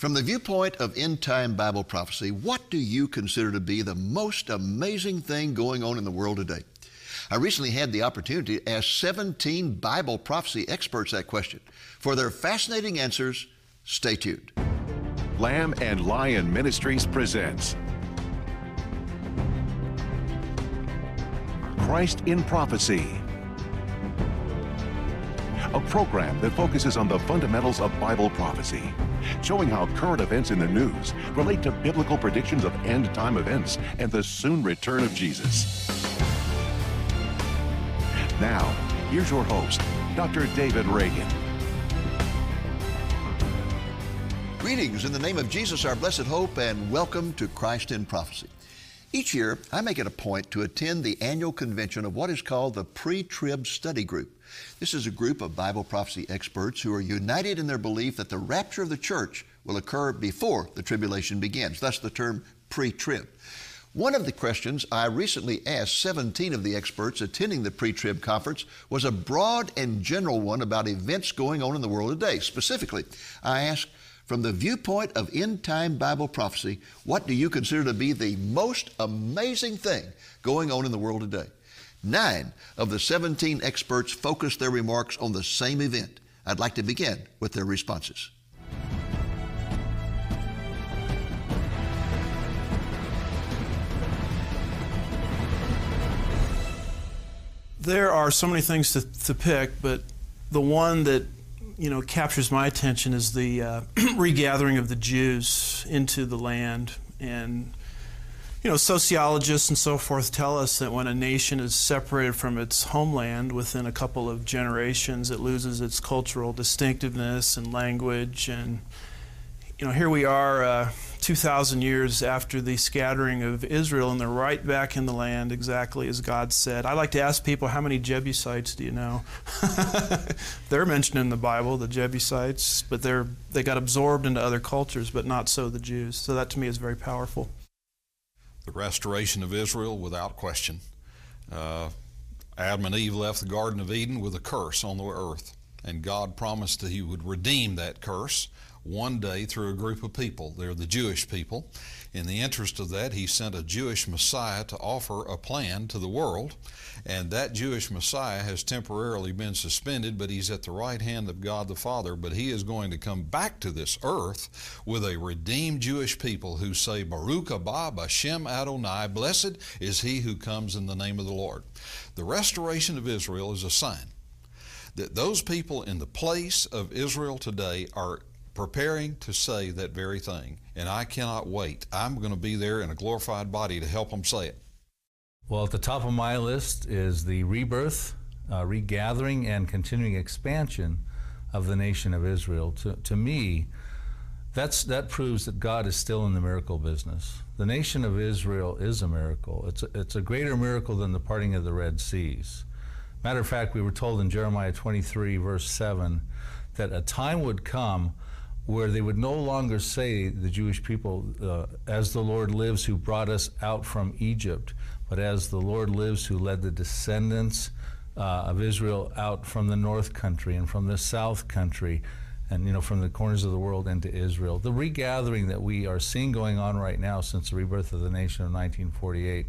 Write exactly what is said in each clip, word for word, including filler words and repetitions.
From the viewpoint of end-time Bible prophecy, what do you consider to be the most amazing thing going on in the world today? I recently had the opportunity to ask seventeen Bible prophecy experts that question. For their fascinating answers, stay tuned. Lamb and Lion Ministries presents Christ in Prophecy, a program that focuses on the fundamentals of Bible prophecy, showing how current events in the news relate to biblical predictions of end-time events and the soon return of Jesus. Now, here's your host, Doctor David Reagan. Greetings in the name of Jesus, our blessed hope, and welcome to Christ in Prophecy. Each year, I make it a point to attend the annual convention of what is called the Pre-Trib Study Group. This is a group of Bible prophecy experts who are united in their belief that the rapture of the church will occur before the tribulation begins. Thus the term pre-trib. One of the questions I recently asked seventeen of the experts attending the pre-trib conference was a broad and general one about events going on in the world today. Specifically, I asked, from the viewpoint of end-time Bible prophecy, what do you consider to be the most amazing thing going on in the world today? Nine of the seventeen experts focused their remarks on the same event. I'd like to begin with their responses. There are so many things to, to pick, but the one that you know captures my attention is the uh, regathering of the Jews into the land. And you know, sociologists and so forth tell us that when a nation is separated from its homeland within a couple of generations, it loses its cultural distinctiveness and language. And you know, here we are uh, two thousand years after the scattering of Israel, and they're right back in the land exactly as God said. I like to ask people, how many Jebusites do you know? They're mentioned in the Bible, the Jebusites, but they're they got absorbed into other cultures, but not so the Jews. So that to me is very powerful. The restoration of Israel, without question. Uh, Adam and Eve left the Garden of Eden with a curse on the earth, and God promised that He would redeem that curse one day through a group of people. They're the Jewish people. In the interest of that, He sent a Jewish Messiah to offer a plan to the world, and that Jewish Messiah has temporarily been suspended, but He's at the right hand of God the Father. But He is going to come back to this earth with a redeemed Jewish people who say, Baruch haba b'Shem Adonai, blessed is He who comes in the name of the Lord. The restoration of Israel is a sign that those people in the place of Israel today are preparing to say that very thing. And I cannot wait. I'm going to be there in a glorified body to help them say it. Well, at the top of my list is the rebirth, uh, regathering, and continuing expansion of the nation of Israel. To, to me, that's, that proves that God is still in the miracle business. The nation of Israel is a miracle. It's a, it's a greater miracle than the parting of the Red Seas. Matter of fact, we were told in Jeremiah twenty-three, verse seven, that a time would come where they would no longer say, the Jewish people, uh, as the Lord lives who brought us out from Egypt, but as the Lord lives who led the descendants uh, of Israel out from the north country and from the south country and, you know, from the corners of the world into Israel. The regathering that we are seeing going on right now since the rebirth of the nation of nineteen forty-eight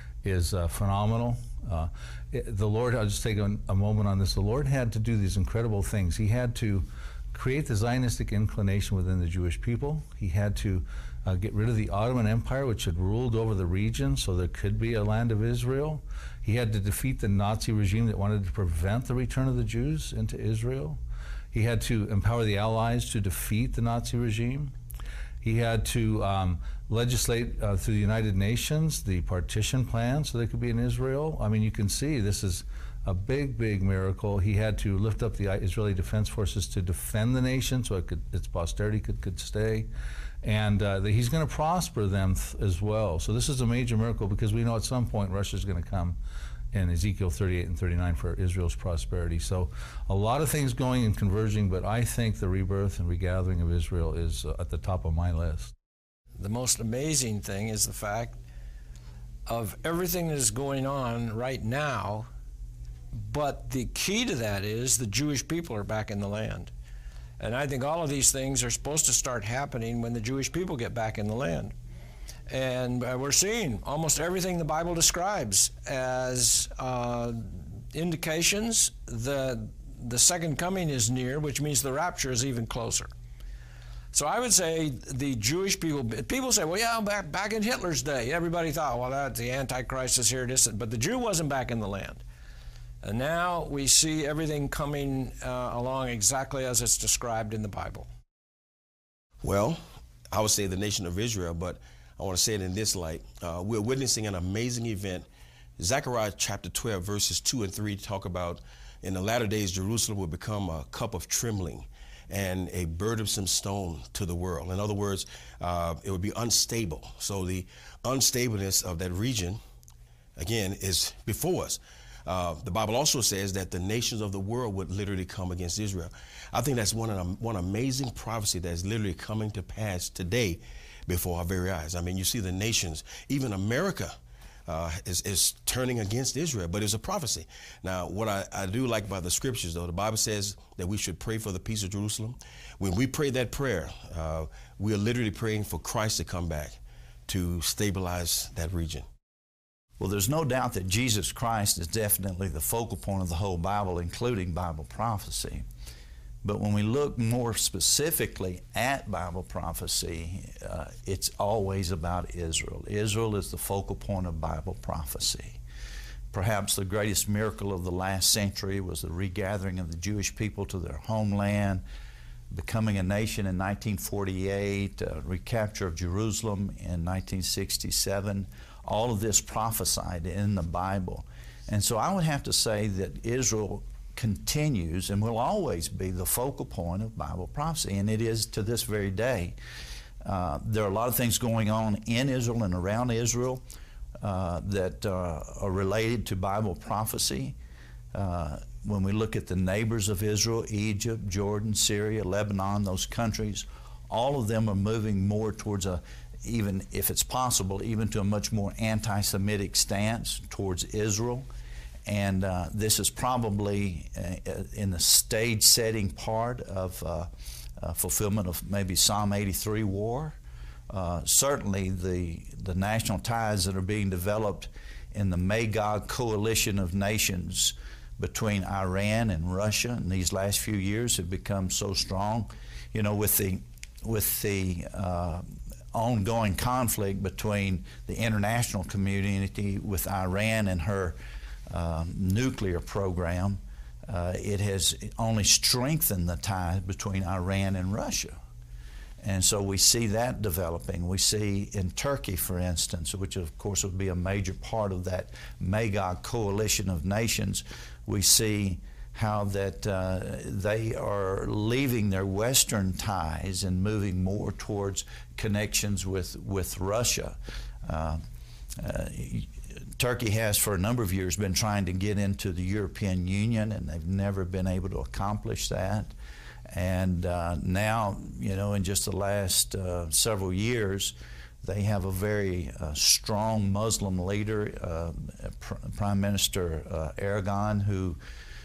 is uh, phenomenal. Uh, it, the Lord, I'll just take a, a moment on this, the Lord had to do these incredible things. He had to create the Zionistic inclination within the Jewish people. He had to uh, get rid of the Ottoman Empire, which had ruled over the region, so there could be a land of Israel. He had to defeat the Nazi regime that wanted to prevent the return of the Jews into Israel. He had to empower the Allies to defeat the Nazi regime. He had to um, legislate uh, through the United Nations the partition plan so there could be an Israel. I mean, you can see this is a big, big miracle. He had to lift up the Israeli Defense Forces to defend the nation so it could, its posterity could, could stay. And uh, the, he's going to prosper them th as well. So this is a major miracle because we know at some point Russia's going to come in Ezekiel thirty-eight and thirty-nine for Israel's prosperity. So a lot of things going and converging, but I think the rebirth and regathering of Israel is uh, at the top of my list. The most amazing thing is the fact of everything that is going on right now. But the key to that is the Jewish people are back in the land. And I think all of these things are supposed to start happening when the Jewish people get back in the land. And uh, we're seeing almost everything the Bible describes as uh, indications that the second coming is near, which means the rapture is even closer. So I would say the Jewish people, people say, well, yeah, back, back in Hitler's day, everybody thought, well, that, the Antichrist is here, distant, but the Jew wasn't back in the land. And now we see everything coming uh, along exactly as it's described in the Bible. Well, I would say the nation of Israel, but I want to say it in this light. Uh, we're witnessing an amazing event. Zechariah chapter twelve, verses two and three talk about in the latter days, Jerusalem will become a cup of trembling and a burdensome stone to the world. In other words, uh, it would be unstable. So the unstableness of that region, again, is before us. Uh, the Bible also says that the nations of the world would literally come against Israel. I think that's one, one amazing prophecy that's literally coming to pass today before our very eyes. I mean, you see the nations, even America, Uh, is, is turning against Israel, but it's a prophecy. Now, what I, I do like about the scriptures, though, the Bible says that we should pray for the peace of Jerusalem. When we pray that prayer, uh, we are literally praying for Christ to come back to stabilize that region. Well, there's no doubt that Jesus Christ is definitely the focal point of the whole Bible, including Bible prophecy. But when we look more specifically at Bible prophecy, uh, it's always about Israel. Israel is the focal point of Bible prophecy. Perhaps the greatest miracle of the last century was the regathering of the Jewish people to their homeland, becoming a nation in nineteen forty-eight, uh, recapture of Jerusalem in nineteen sixty-seven. All of this prophesied in the Bible. And so I would have to say that Israel continues and will always be the focal point of Bible prophecy, and it is to this very day. Uh, there are a lot of things going on in Israel and around Israel uh, that uh, are related to Bible prophecy. Uh, when we look at the neighbors of Israel, Egypt, Jordan, Syria, Lebanon, those countries, all of them are moving more towards a, even if it's possible, even to a much more anti-Semitic stance towards Israel. And uh, this is probably uh, in the stage setting part of uh, uh, fulfillment of maybe Psalm eighty-three war. Uh, certainly the, the national ties that are being developed in the Magog coalition of nations between Iran and Russia in these last few years have become so strong. You know, with the, with the uh, ongoing conflict between the international community with Iran and her Uh, nuclear program, uh, it has only strengthened the ties between Iran and Russia. And so we see that developing. We see in Turkey, for instance, which of course would be a major part of that Magog coalition of nations, we see how that uh, they are leaving their Western ties and moving more towards connections with, with Russia. Uh, uh, Turkey has for a number of years been trying to get into the European Union, and they've never been able to accomplish that. And uh, now, you know, in just the last uh, several years, they have a very uh, strong Muslim leader, uh, Pr Prime Minister uh, Erdogan, who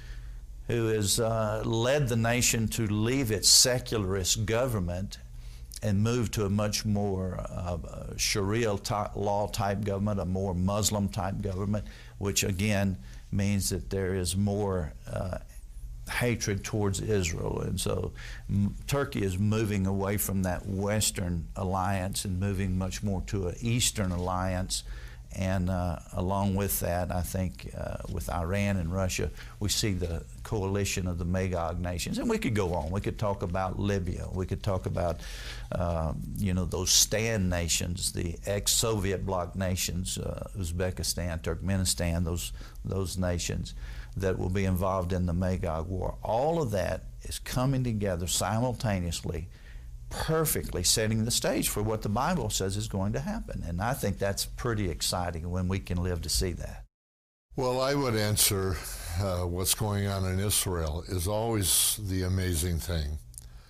who has uh, led the nation to leave its secularist government and move to a much more uh, Sharia law type government, a more Muslim type government, which again means that there is more uh, hatred towards Israel. And so m Turkey is moving away from that Western alliance and moving much more to an Eastern alliance. And uh, along with that, I think uh, with Iran and Russia, we see the coalition of the Magog nations. And we could go on. We could talk about Libya. We could talk about, uh, you know, those stand nations, the ex-Soviet bloc nations, uh, Uzbekistan, Turkmenistan, those, those nations that will be involved in the Magog war. All of that is coming together simultaneously, perfectly setting the stage for what the Bible says is going to happen. And I think that's pretty exciting when we can live to see that. Well, I would answer uh, what's going on in Israel is always the amazing thing.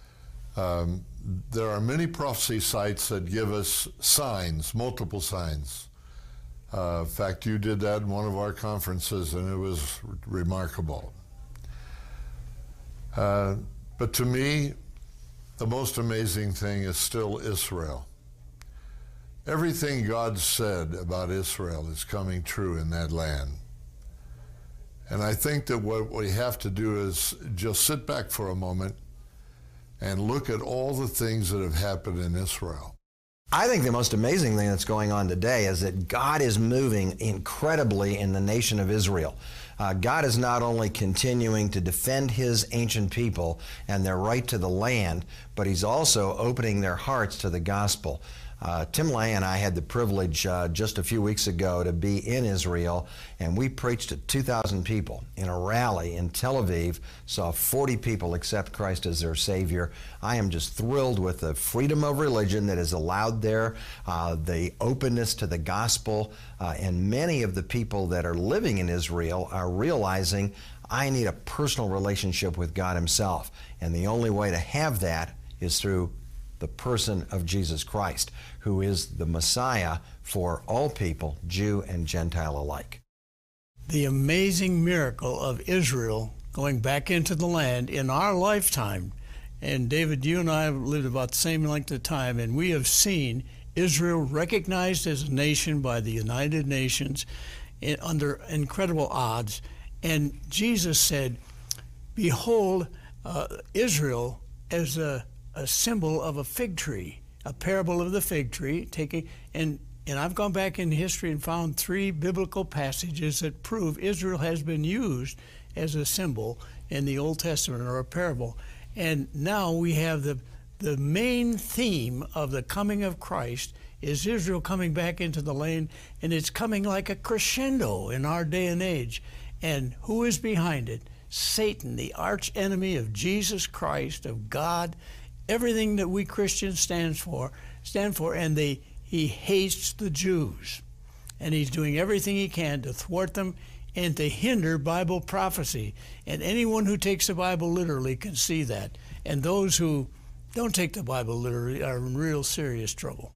Um, there are many prophecy sites that give us signs, multiple signs. Uh, in fact, you did that in one of our conferences, and it was remarkable. Uh, but to me, the most amazing thing is still Israel. Everything God said about Israel is coming true in that land. And I think that what we have to do is just sit back for a moment and look at all the things that have happened in Israel. I think the most amazing thing that's going on today is that God is moving incredibly in the nation of Israel. Uh, God is not only continuing to defend His ancient people and their right to the land, but He's also opening their hearts to the gospel. Uh, Tim Lay and I had the privilege uh, just a few weeks ago to be in Israel, and we preached to two thousand people in a rally in Tel Aviv, saw forty people accept Christ as their Savior. I am just thrilled with the freedom of religion that is allowed there, uh, the openness to the gospel, uh, and many of the people that are living in Israel are realizing, I need a personal relationship with God Himself, and the only way to have that is through the person of Jesus Christ, who is the Messiah for all people, Jew and Gentile alike. The amazing miracle of Israel going back into the land in our lifetime, and David, you and I have lived about the same length of time, and we have seen Israel recognized as a nation by the United Nations under incredible odds, and Jesus said, behold, uh, Israel as a a symbol of a fig tree, a parable of the fig tree, taking, and, and I've gone back in history and found three biblical passages that prove Israel has been used as a symbol in the Old Testament or a parable. And now we have the, the main theme of the coming of Christ is Israel coming back into the land, and it's coming like a crescendo in our day and age. And who is behind it? Satan, the arch enemy of Jesus Christ, of God. Everything that we Christians stands for, stand for, and they, he hates the Jews. And he's doing everything he can to thwart them and to hinder Bible prophecy. And anyone who takes the Bible literally can see that. And those who don't take the Bible literally are in real serious trouble.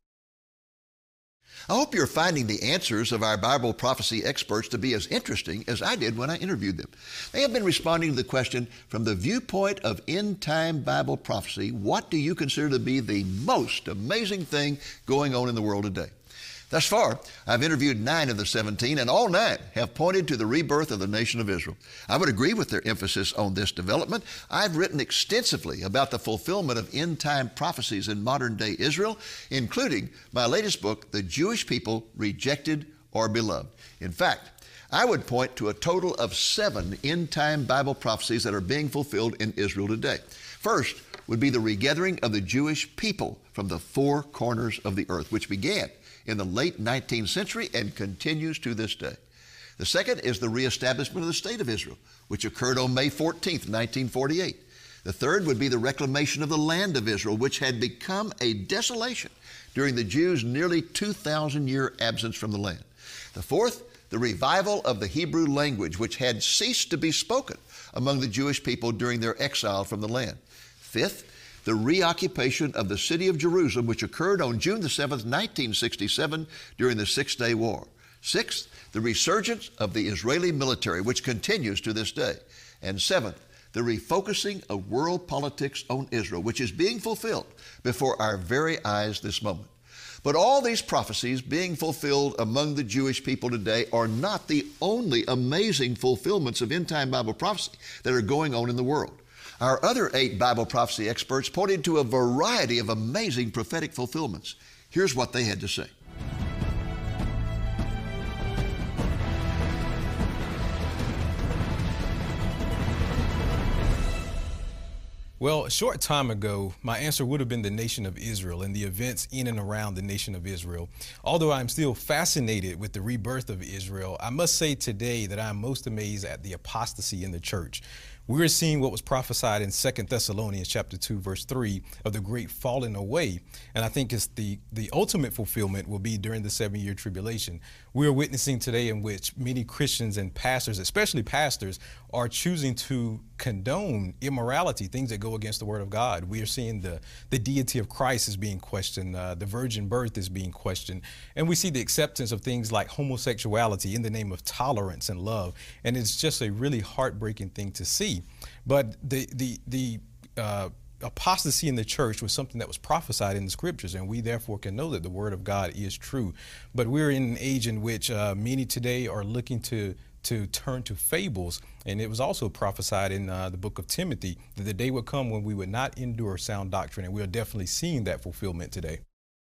I hope you're finding the answers of our Bible prophecy experts to be as interesting as I did when I interviewed them. They have been responding to the question, from the viewpoint of end-time Bible prophecy, what do you consider to be the most amazing thing going on in the world today? Thus far, I've interviewed nine of the seventeen, and all nine have pointed to the rebirth of the nation of Israel. I would agree with their emphasis on this development. I've written extensively about the fulfillment of end-time prophecies in modern-day Israel, including my latest book, The Jewish People Rejected or Beloved. In fact, I would point to a total of seven end-time Bible prophecies that are being fulfilled in Israel today. First would be the regathering of the Jewish people from the four corners of the earth, which began in the late nineteenth century and continues to this day. The second is the reestablishment of the State of Israel, which occurred on May fourteenth, nineteen forty-eight. The third would be the reclamation of the land of Israel, which had become a desolation during the Jews' nearly two thousand year absence from the land. The fourth, the revival of the Hebrew language, which had ceased to be spoken among the Jewish people during their exile from the land. Fifth, the reoccupation of the city of Jerusalem, which occurred on June the seventh, nineteen sixty-seven, during the Six-Day War. Sixth, the resurgence of the Israeli military, which continues to this day. And seventh, the refocusing of world politics on Israel, which is being fulfilled before our very eyes this moment. But all these prophecies being fulfilled among the Jewish people today are not the only amazing fulfillments of end-time Bible prophecy that are going on in the world. Our other eight Bible prophecy experts pointed to a variety of amazing prophetic fulfillments. Here's what they had to say. Well, a short time ago, my answer would have been the nation of Israel and the events in and around the nation of Israel. Although I'm still fascinated with the rebirth of Israel, I must say today that I'm most amazed at the apostasy in the church. We're seeing what was prophesied in Second Thessalonians chapter two, verse three, of the great falling away. And I think it's the, the ultimate fulfillment will be during the seven-year tribulation. We're witnessing today in which many Christians and pastors, especially pastors, are choosing to condone immorality, things that go against the word of God. We are seeing the, the deity of Christ is being questioned, uh, the virgin birth is being questioned, and we see the acceptance of things like homosexuality in the name of tolerance and love, and it's just a really heartbreaking thing to see. But the, the, the uh, apostasy in the church was something that was prophesied in the scriptures, and we therefore can know that the word of God is true. But we're in an age in which uh, many today are looking to to turn to fables, and it was also prophesied in uh, the book of Timothy that the day would come when we would not endure sound doctrine, and we are definitely seeing that fulfillment today.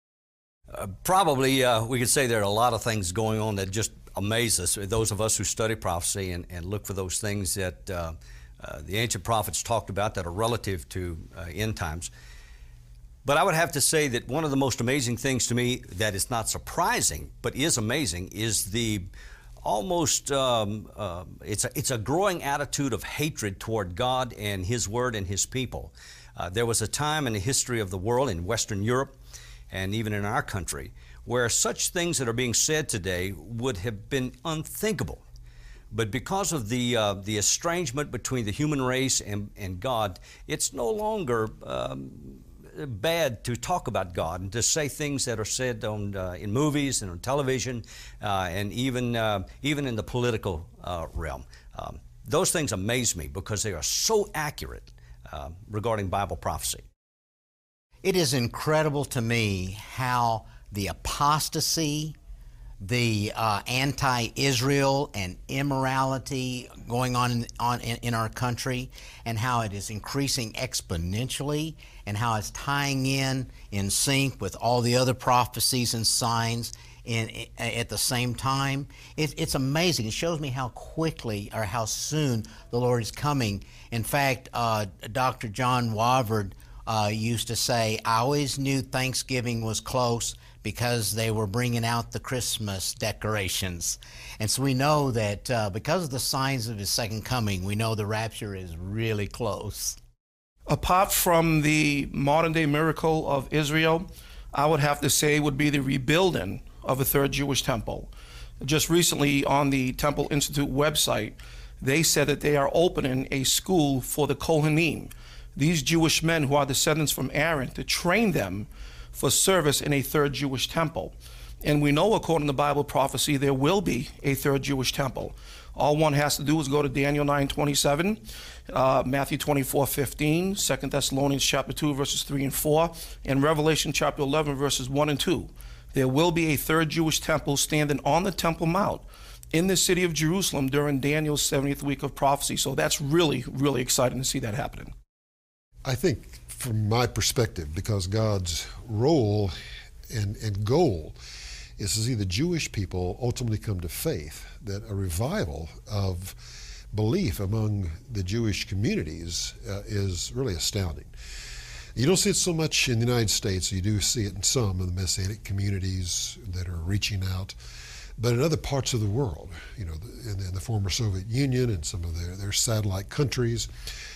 Uh, probably uh, we could say there are a lot of things going on that just amaze us, those of us who study prophecy and, and look for those things that uh, uh, the ancient prophets talked about that are relative to uh, end times. But I would have to say that one of the most amazing things to me that is not surprising but is amazing is the almost um, uh, it's a, it's a growing attitude of hatred toward God and His Word and His people. Uh, there was a time in the history of the world, in Western Europe and even in our country, where such things that are being said today would have been unthinkable. But because of the uh, the estrangement between the human race and, and God, it's no longer um, bad to talk about God and to say things that are said on uh, in movies and on television uh, and even uh, even in the political uh, realm. Um, those things amaze me because they are so accurate uh, regarding Bible prophecy. It is incredible to me how the apostasy, the uh, anti-Israel and immorality going on, in, on in, in our country, and how it is increasing exponentially, and how it's tying in in sync with all the other prophecies and signs in, in at the same time. It, it's amazing. It shows me how quickly or how soon the Lord is coming. In fact, uh, Doctor John Wavard uh, used to say, "I always knew Thanksgiving was close because they were bringing out the Christmas decorations." And so we know that uh, because of the signs of His second coming, we know the rapture is really close. Apart from the modern-day miracle of Israel, I would have to say would be the rebuilding of a third Jewish temple. Just recently on the Temple Institute website, they said that they are opening a school for the Kohanim, these Jewish men who are descendants from Aaron, to train them for service in a third Jewish temple. And we know, according to Bible prophecy, there will be a third Jewish temple. All one has to do is go to Daniel nine twenty-seven, uh, Matthew twenty-four fifteen, Second Thessalonians chapter two, verses three and four, and Revelation chapter eleven, verses one and two. There will be a third Jewish temple standing on the Temple Mount in the city of Jerusalem during Daniel's seventieth week of prophecy. So that's really, really exciting to see that happening. I think from my perspective, because God's role and, and goal is to see the Jewish people ultimately come to faith, that a revival of belief among the Jewish communities uh, is really astounding. You don't see it so much in the United States. You do see it in some of the Messianic communities that are reaching out. But in other parts of the world, you know, in, in the former Soviet Union and some of their, their satellite countries,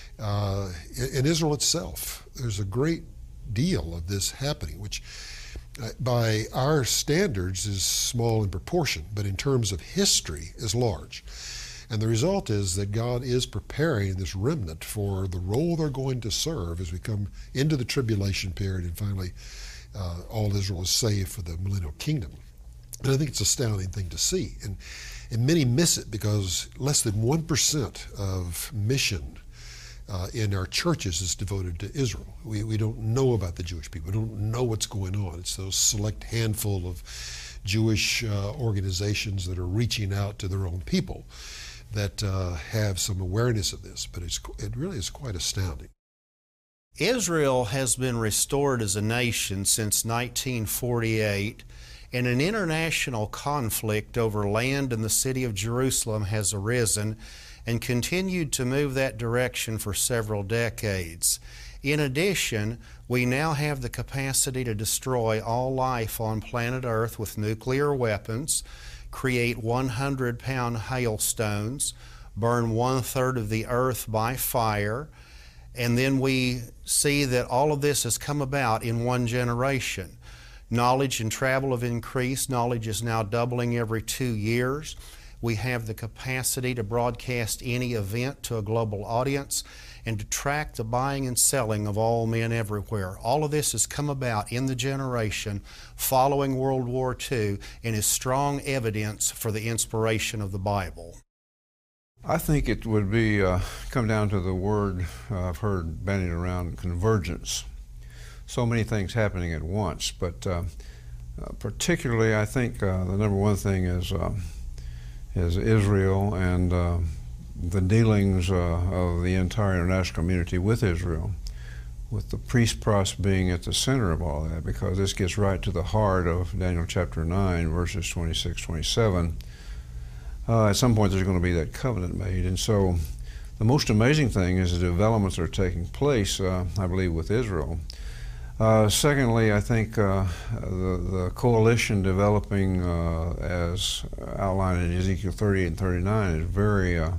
uh, in, in Israel itself, there's a great deal of this happening, which uh, by our standards is small in proportion, but in terms of history is large. And the result is that God is preparing this remnant for the role they're going to serve as we come into the tribulation period and finally uh, all Israel is saved for the millennial kingdom. And I think it's an astounding thing to see. And, and many miss it because less than one percent of mission uh, in our churches is devoted to Israel. We, we don't know about the Jewish people. We don't know what's going on. It's those select handful of Jewish uh, organizations that are reaching out to their own people that uh, have some awareness of this. But it's, it really is quite astounding. Israel has been restored as a nation since nineteen forty-eight. And an international conflict over land in the city of Jerusalem has arisen and continued to move that direction for several decades. In addition, we now have the capacity to destroy all life on planet Earth with nuclear weapons, create one hundred pound hailstones, burn one-third of the earth by fire, and then we see that all of this has come about in one generation. Knowledge and travel have increased. Knowledge is now doubling every two years. We have the capacity to broadcast any event to a global audience and to track the buying and selling of all men everywhere. All of this has come about in the generation following World War Two and is strong evidence for the inspiration of the Bible. I think it would be uh, come down to the word uh, I've heard bandied around, convergence. So many things happening at once, but uh, uh, particularly I think uh, the number one thing is uh, is Israel and uh, the dealings uh, of the entire international community with Israel, with the peace process being at the center of all that, because this gets right to the heart of Daniel chapter nine, verses twenty-six, twenty-seven. Uh, at some point there's going to be that covenant made. And so the most amazing thing is the developments that are taking place, uh, I believe, with Israel. Uh, secondly, I think uh, the, the coalition developing uh, as outlined in Ezekiel thirty-eight and thirty-nine is very uh,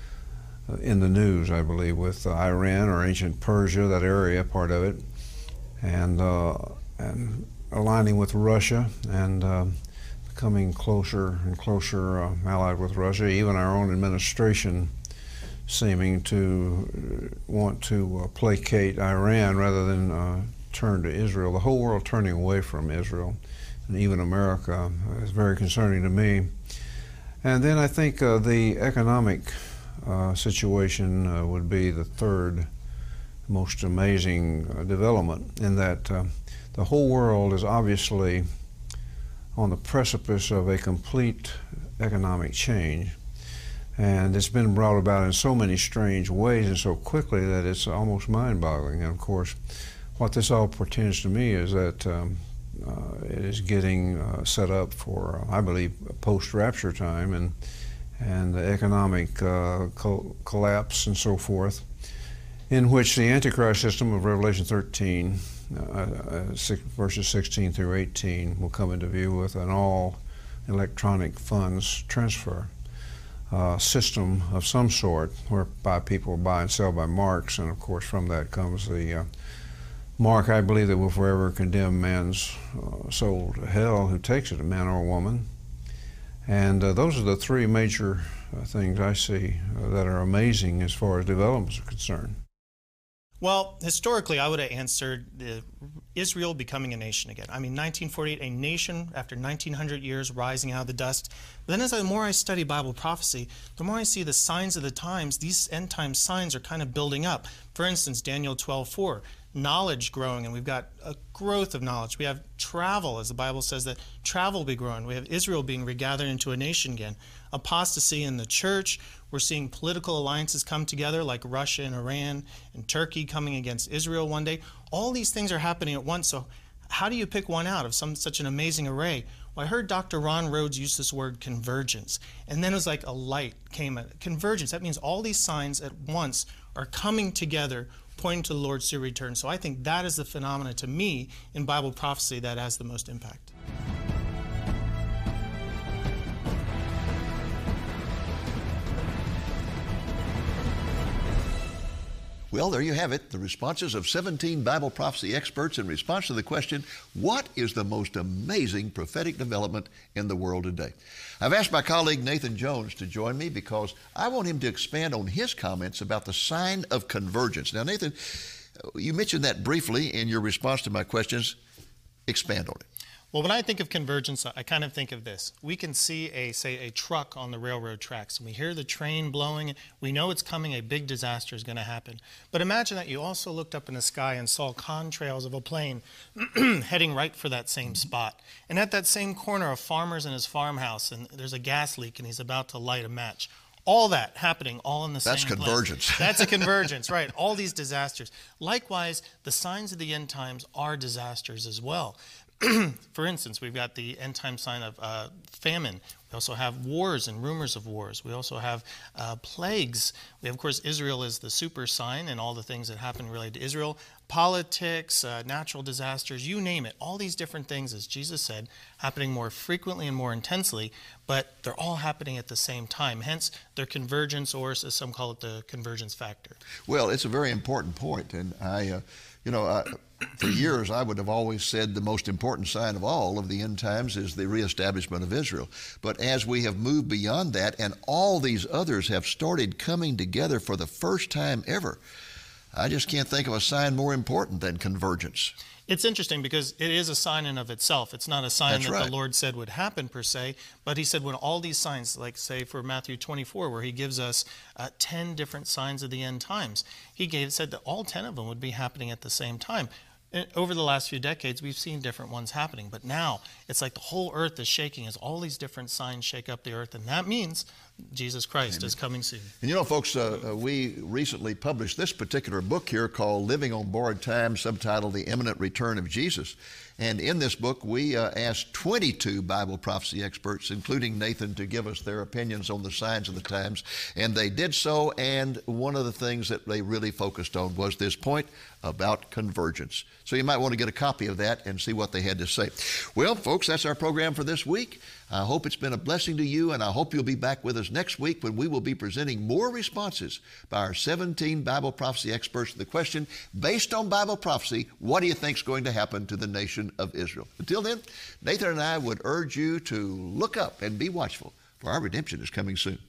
in the news, I believe, with uh, Iran or ancient Persia, that area, part of it, and, uh, and aligning with Russia and uh, coming closer and closer uh, allied with Russia, even our own administration seeming to want to uh, placate Iran rather than uh, turn to Israel. The whole world turning away from Israel, and even America, uh, is very concerning to me. And then I think uh, the economic uh, situation uh, would be the third most amazing uh, development, in that uh, the whole world is obviously on the precipice of a complete economic change. And it's been brought about in so many strange ways and so quickly that it's almost mind-boggling. And of course, what this all portends to me is that um, uh, it is getting uh, set up for, uh, I believe, post-rapture time and, and the economic uh, co collapse and so forth, in which the Antichrist system of Revelation thirteen, Uh, uh, six, verses sixteen through eighteen will come into view, with an all electronic funds transfer uh, system of some sort, whereby people buy and sell by marks, and of course from that comes the uh, mark, I believe, that will forever condemn man's uh, soul to hell, who takes it, a man or a woman. And uh, those are the three major uh, things I see uh, that are amazing as far as developments are concerned. Well, historically, I would have answered uh, Israel becoming a nation again. I mean, nineteen forty-eight, a nation after nineteen hundred years rising out of the dust. But then as I, the more I study Bible prophecy, the more I see the signs of the times, these end time signs are kind of building up. For instance, Daniel twelve four, knowledge growing, and we've got a growth of knowledge. We have travel, as the Bible says that travel will be growing. We have Israel being regathered into a nation again. Apostasy in the church. We're seeing political alliances come together, like Russia and Iran and Turkey coming against Israel one day. All these things are happening at once. So how do you pick one out of some such an amazing array? Well, I heard Doctor Ron Rhodes use this word convergence, and then it was like a light came at convergence. That means all these signs at once are coming together, pointing to the Lord's soon return. So I think that is the phenomena, to me, in Bible prophecy that has the most impact. Well, there you have it, the responses of seventeen Bible prophecy experts in response to the question, what is the most amazing prophetic development in the world today? I've asked my colleague Nathan Jones to join me because I want him to expand on his comments about the sign of convergence. Now, Nathan, you mentioned that briefly in your response to my questions. Expand on it. Well, when I think of convergence, I kind of think of this. We can see a, say, a truck on the railroad tracks, and we hear the train blowing. We know it's coming, a big disaster is going to happen. But imagine that you also looked up in the sky and saw contrails of a plane heading right for that same spot. And at that same corner, a farmer's in his farmhouse, and there's a gas leak, and he's about to light a match. All that happening all in the That's same place. That's convergence. That's a convergence, right. All these disasters. Likewise, the signs of the end times are disasters as well. For instance, we've got the end time sign of uh, famine. We also have wars and rumors of wars. We also have uh, plagues. We have, of course, Israel is the super sign and all the things that happen related to Israel. Politics, uh, natural disasters, you name it. All these different things, as Jesus said, happening more frequently and more intensely, but they're all happening at the same time. Hence, their convergence, or as some call it, the convergence factor. Well, it's a very important point, and I, uh, you know, I, for years I would have always said the most important sign of all of the end times is the reestablishment of Israel. But as we have moved beyond that, and all these others have started coming together for the first time ever, I just can't think of a sign more important than convergence. It's interesting because it is a sign in of itself. It's not a sign That's that right. the Lord said would happen per se, but he said when all these signs, like say for Matthew twenty-four, where he gives us uh, ten different signs of the end times, he gave said that all ten of them would be happening at the same time. And over the last few decades, we've seen different ones happening, but now it's like the whole earth is shaking as all these different signs shake up the earth, and that means Jesus Christ Amen. Is coming soon. And you know, folks, uh, uh, we recently published this particular book here called Living on Borrowed Time, subtitled The Imminent Return of Jesus. And in this book, we uh, asked twenty-two Bible prophecy experts, including Nathan, to give us their opinions on the signs of the times. And they did so, and one of the things that they really focused on was this point about convergence. So you might want to get a copy of that and see what they had to say. Well, folks, that's our program for this week. I hope it's been a blessing to you, and I hope you'll be back with us next week when we will be presenting more responses by our seventeen Bible prophecy experts to the question, based on Bible prophecy, what do you think is going to happen to the nation of Israel? Until then, Nathan and I would urge you to look up and be watchful, for our redemption is coming soon.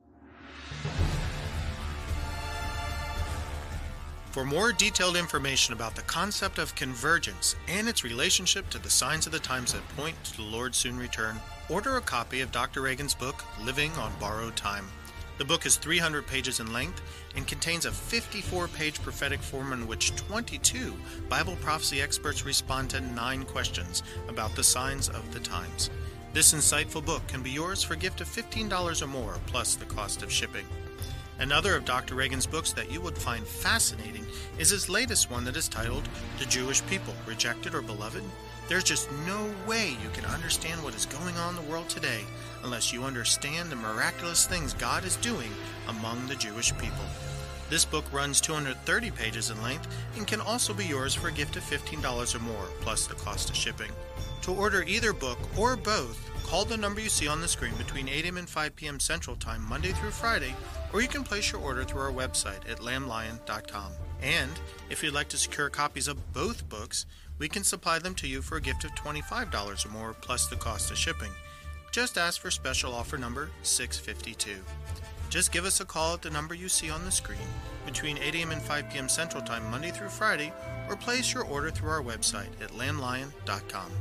For more detailed information about the concept of convergence and its relationship to the signs of the times that point to the Lord's soon return, order a copy of Doctor Reagan's book, Living on Borrowed Time. The book is three hundred pages in length and contains a fifty-four page prophetic form in which twenty-two Bible prophecy experts respond to nine questions about the signs of the times. This insightful book can be yours for a gift of fifteen dollars or more, plus the cost of shipping. Another of Doctor Reagan's books that you would find fascinating is his latest one that is titled The Jewish People, Rejected or Beloved? There's just no way you can understand what is going on in the world today unless you understand the miraculous things God is doing among the Jewish people. This book runs two hundred thirty pages in length and can also be yours for a gift of fifteen dollars or more, plus the cost of shipping. To order either book or both, call the number you see on the screen between eight a.m. and five p.m. Central Time, Monday through Friday, or you can place your order through our website at lamb lion dot com. And if you'd like to secure copies of both books, we can supply them to you for a gift of twenty-five dollars or more, plus the cost of shipping. Just ask for special offer number six fifty-two. Just give us a call at the number you see on the screen between eight a.m. and five p.m. Central Time, Monday through Friday, or place your order through our website at lamb lion dot com.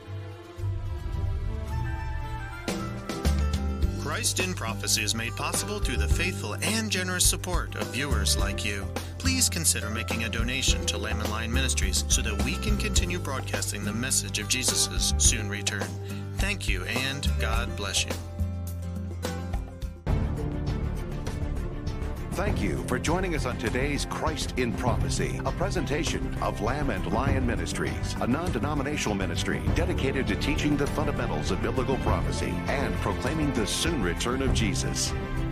Christ in Prophecy is made possible through the faithful and generous support of viewers like you. Please consider making a donation to Lamb and Lion Ministries so that we can continue broadcasting the message of Jesus' soon return. Thank you, and God bless you. Thank you for joining us on today's Christ in Prophecy, a presentation of Lamb and Lion Ministries, a non-denominational ministry dedicated to teaching the fundamentals of biblical prophecy and proclaiming the soon return of Jesus.